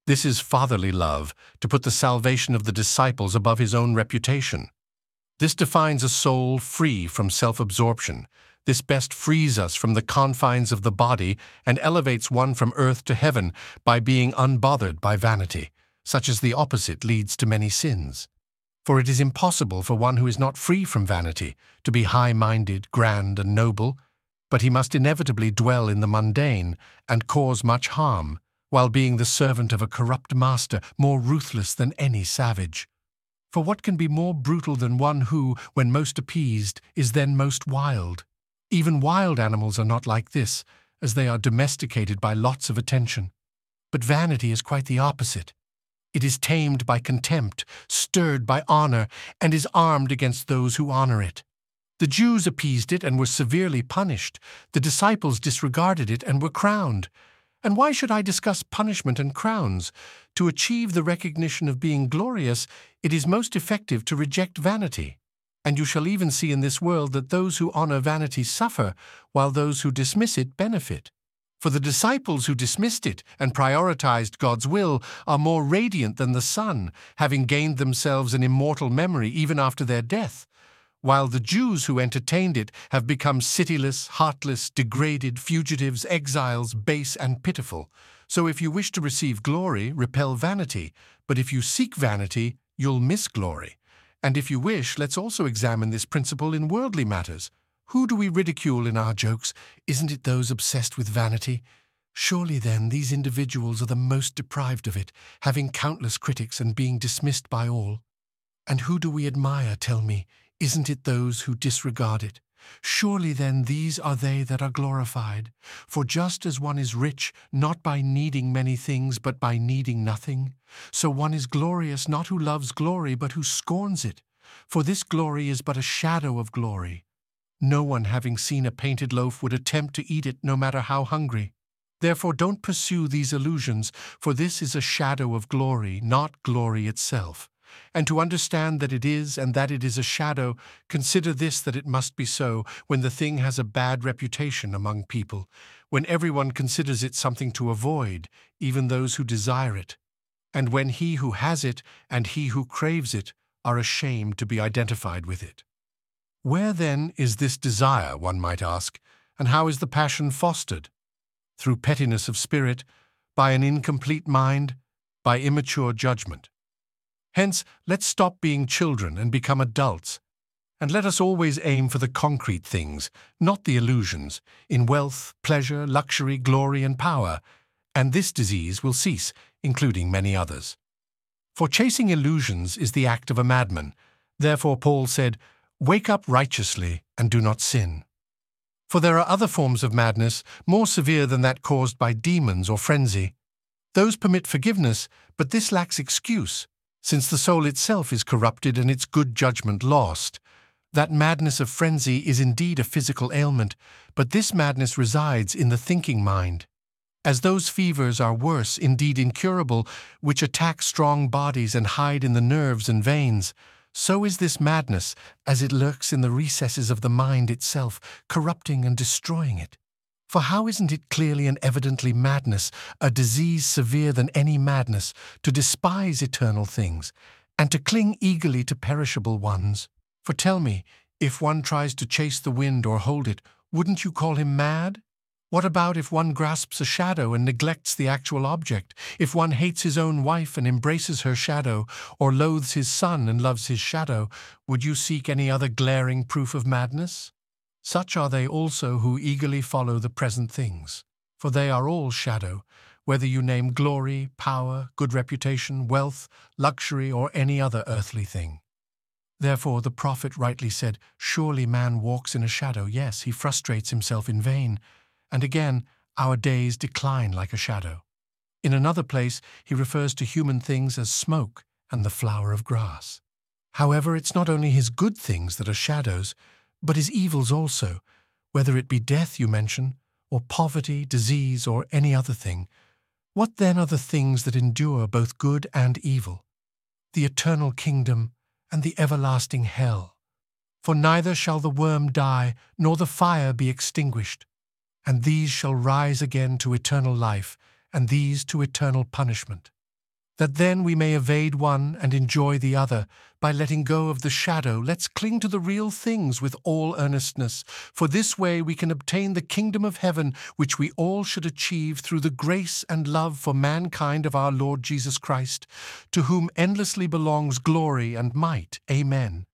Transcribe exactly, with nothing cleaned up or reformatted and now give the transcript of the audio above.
This is fatherly love, to put the salvation of the disciples above his own reputation. This defines a soul free from self-absorption. This best frees us from the confines of the body and elevates one from earth to heaven by being unbothered by vanity, such as the opposite leads to many sins. For it is impossible for one who is not free from vanity to be high-minded, grand, and noble, but he must inevitably dwell in the mundane and cause much harm, while being the servant of a corrupt master, more ruthless than any savage. For what can be more brutal than one who, when most appeased, is then most wild? Even wild animals are not like this, as they are domesticated by lots of attention. But vanity is quite the opposite. It is tamed by contempt, stirred by honor, and is armed against those who honor it. The Jews appeased it and were severely punished. The disciples disregarded it and were crowned. And why should I discuss punishment and crowns? To achieve the recognition of being glorious, it is most effective to reject vanity. And you shall even see in this world that those who honor vanity suffer, while those who dismiss it benefit. For the disciples who dismissed it and prioritized God's will are more radiant than the sun, having gained themselves an immortal memory even after their death, while the Jews who entertained it have become cityless, heartless, degraded, fugitives, exiles, base and pitiful. So if you wish to receive glory, repel vanity, but if you seek vanity, you'll miss glory. And if you wish, let's also examine this principle in worldly matters. Who do we ridicule in our jokes? Isn't it those obsessed with vanity? Surely then these individuals are the most deprived of it, having countless critics and being dismissed by all. And who do we admire, tell me? Isn't it those who disregard it? Surely then these are they that are glorified. For just as one is rich, not by needing many things, but by needing nothing, so one is glorious not who loves glory, but who scorns it. For this glory is but a shadow of glory. No one, having seen a painted loaf, would attempt to eat it, no matter how hungry. Therefore don't pursue these illusions, for this is a shadow of glory, not glory itself. And to understand that it is and that it is a shadow, consider this, that it must be so when the thing has a bad reputation among people, when everyone considers it something to avoid, even those who desire it, and when he who has it and he who craves it are ashamed to be identified with it. Where then is this desire, one might ask, and how is the passion fostered? Through pettiness of spirit, by an incomplete mind, by immature judgment. Hence, let's stop being children and become adults, and let us always aim for the concrete things, not the illusions, in wealth, pleasure, luxury, glory, and power, and this disease will cease, including many others. For chasing illusions is the act of a madman. Therefore Paul said, "Wake up righteously and do not sin." For there are other forms of madness, more severe than that caused by demons or frenzy. Those permit forgiveness, but this lacks excuse, since the soul itself is corrupted and its good judgment lost. That madness of frenzy is indeed a physical ailment, but this madness resides in the thinking mind. As those fevers are worse, indeed incurable, which attack strong bodies and hide in the nerves and veins, so is this madness, as it lurks in the recesses of the mind itself, corrupting and destroying it. For how isn't it clearly and evidently madness, a disease severe than any madness, to despise eternal things, and to cling eagerly to perishable ones? For tell me, if one tries to chase the wind or hold it, wouldn't you call him mad? What about if one grasps a shadow and neglects the actual object, if one hates his own wife and embraces her shadow, or loathes his son and loves his shadow, would you seek any other glaring proof of madness? Such are they also who eagerly follow the present things, for they are all shadow, whether you name glory, power, good reputation, wealth, luxury, or any other earthly thing. Therefore the prophet rightly said, "Surely man walks in a shadow, yes, he frustrates himself in vain." And again, "Our days decline like a shadow." In another place, he refers to human things as smoke and the flower of grass. However, it's not only his good things that are shadows, but his evils also, whether it be death you mention, or poverty, disease, or any other thing. What then are the things that endure both good and evil? The eternal kingdom and the everlasting hell. For neither shall the worm die, nor the fire be extinguished, and these shall rise again to eternal life, and these to eternal punishment. that then we may evade one and enjoy the other. By letting go of the shadow, let's cling to the real things with all earnestness, for this way we can obtain the kingdom of heaven, which we all should achieve through the grace and love for mankind of our Lord Jesus Christ, to whom endlessly belongs glory and might. Amen.